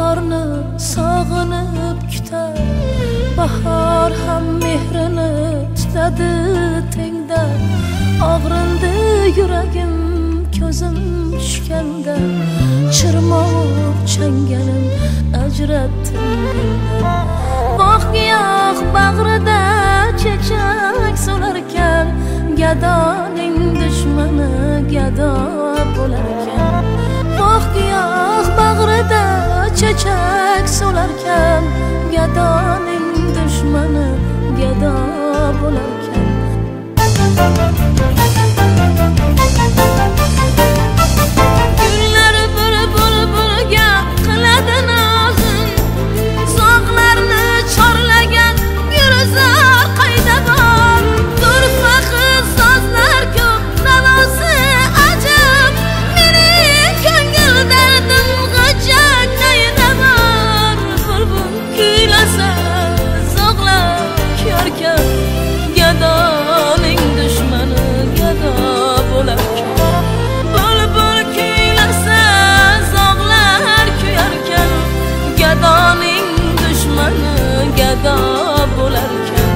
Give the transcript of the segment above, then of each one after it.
bahorni sog'inib kutar, bahor ham mehrini tutadi tengda. Og'rindi yuragim ko'zim tushganda, chirmoq changalim ajratdim dildan. Bog'-giyoh bag'rida chechak solarkan, gadoning dushmani gado bo'larkan. Bog'-giyoh bag'rida chechak solarkan, gadoning dushmani gado bo'larkan. Gullar bir-biriga qiladi nozin, zog'larni chorlagan gulzor qayda bor. Turfaqi sozlar ko'p, navosi ajab, mening ko'ngil dardim g'ajak qayda bor. Bulbul kuylasa zog'lar kuyarkan, gadoning dushmani gado bo'larkan. Bulbul kuylasa zog'lar kuyarkan, gadoning dushmani gado bo'larkan.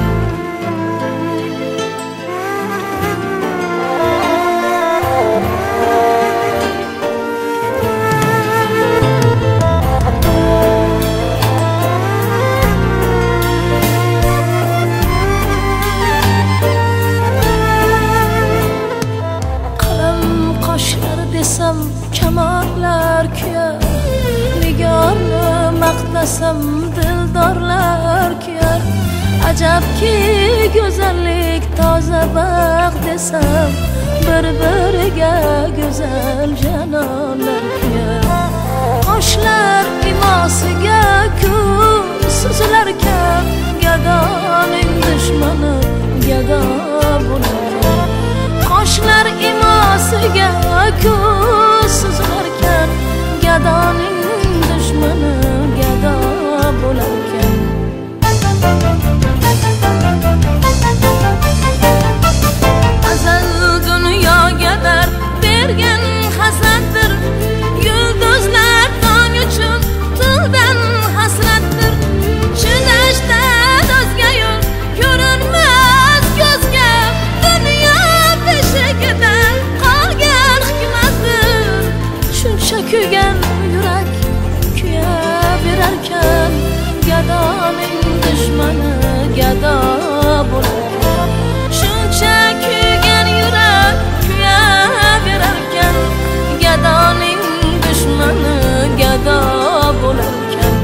Desam kamonlar kuyar, nigorni maqtasam dildorlar kuyar. Ajabki go'zallik toza baxt desam, bir-biriga go'zal janonlar kuyar. Qoshlar imosiga kun suzilarkan, gadoning dushmani gado bo'larkan. Qoshlar imosiga ko'z suzilarkan, gadoning dushmani gado bo'larkan. Azal dunyoga dard bergan hasratdir, yulduzlar tong uchun tildan hasratdir. Chidashdan o'zga yo'l ko'rinmas ko'zga, dunyo beshigida qolgan hikmatdir. Shuncha kuygan yurak kuyaverarkan, gadoning dushmani gado bo'larkan. Shuncha kuygan yurak kuyaverarkan, gadoning dushmani gado bo'larkan.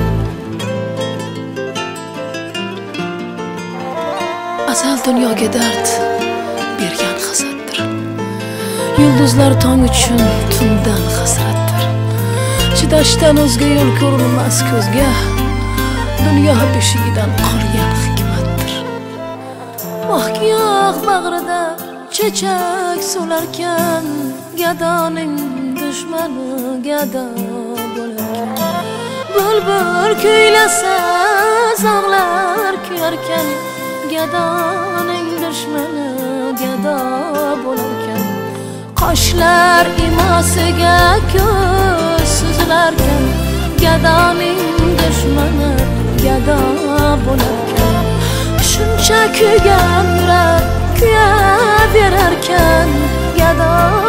Azal dunyoga dard bergan hasaddir, yulduzlar tong uchun tundan hasratdir. Chidashdan o'zga yo'l ko'rinmas ko'zga, dunyo beshigidan qolgan hikmatdir. Bog'-giyoh bag'rida chechak solarkan, gadoning dushmani gado bo'larkan. Bulbul kuylasa zog'lar kuyarkan, gadoning dushmani gado bo'larkan. Qoshlar imosiga ko'z suzilarkan, gadoning dushmani gado bo'larkan. Shuncha kuygan yurak kuyaverarkan, gado